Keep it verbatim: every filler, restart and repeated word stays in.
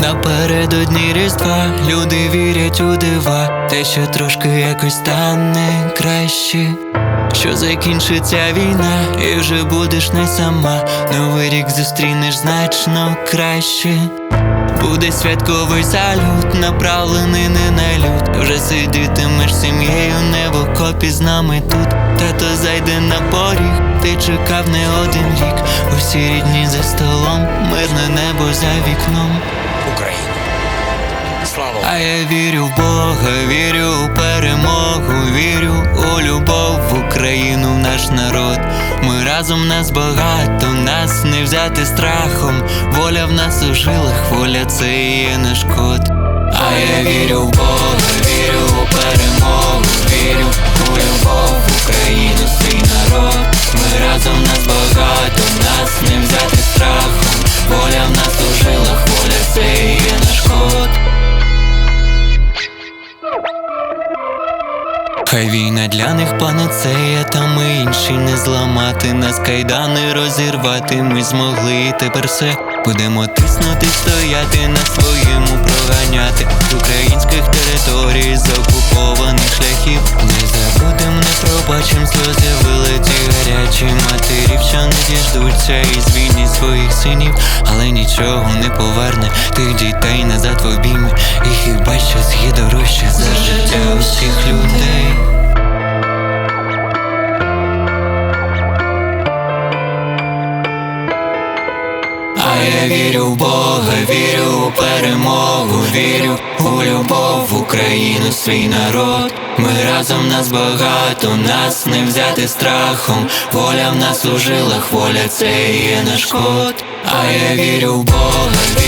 Напередодні Різдва люди вірять у дива, те, що трошки якось стане краще, що закінчиться війна і вже будеш не сама. Новий рік зустрінеш значно краще. Буде святковий салют, направлений не на люд. Вже сидітимеш сім'єю, не в окопі з нами тут. Тато зайде на поріг, ти чекав не один рік. Усі рідні за столом, мирне небо за вікном. Україна. Слава! А я вірю в Бога, вірю у перемогу, вірю у любов, в Україну, в наш народ. Ми разом, нас багато, нас не взяти страхом. Воля в нас у жилах, воля це і є наш код. А я вірю в Бога, вірю у перемогу, вірю у любов, в Україну, свій народ. Ми разом, нас багато, нас не взяти страхом. Воля в нас у жилах, воля це і є наш код. Хай війна для них панацея, та ми інші не зламати. Нас кайдани розірвати, ми змогли і тепер все. Будемо тиснути, стояти, на своєму проганяти. З українських територій, з окупованих шляхів. Не забудем, не пробачим, сльози вилиті гарячі. Матерів, що не діждуться і звільнять своїх синів. Але нічого не поверне тих дітей назад в обійми. І хіба щось є дорожче за життя усіх людей? А я вірю в Бога, вірю у перемогу, вірю у любов, в Україну, свій народ. Ми разом, нас багато, нас не взяти страхом. Воля в нас у жилах, воля це і є наш код. А я вірю в Бога,